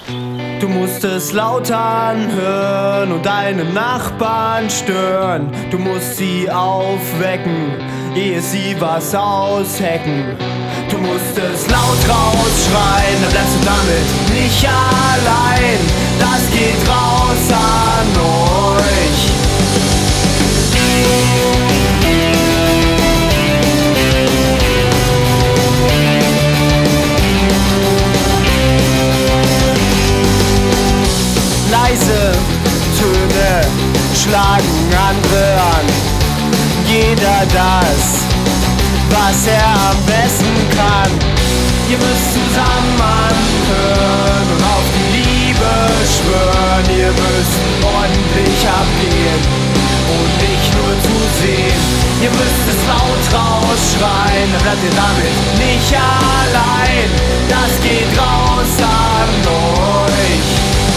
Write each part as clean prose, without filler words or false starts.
Du musst es laut anhören und deine Nachbarn stören. Du musst sie aufwecken, ehe sie was aushecken. Du musst es laut rausschreien, dann bleibst du damit nicht allein. Das geht raus an euch. Leise Töne schlagen andere an. Jeder das, was er am besten kann. Ihr müsst zusammen anhören und auf die Liebe schwören. Ihr müsst ordentlich abgehen und nicht nur zusehen. Ihr müsst es laut rausschreien, dann bleibt ihr damit nicht allein. Das geht raus an euch.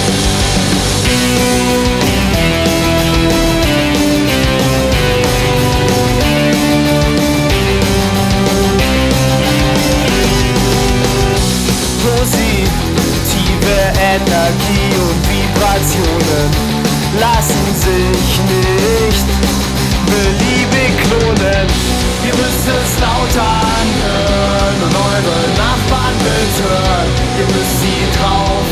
Positive Energie und Vibrationen lassen sich nicht beliebig klonen. Ihr müsst es laut anhören und eure Nachbarn betören. Ihr müsst sie trauen.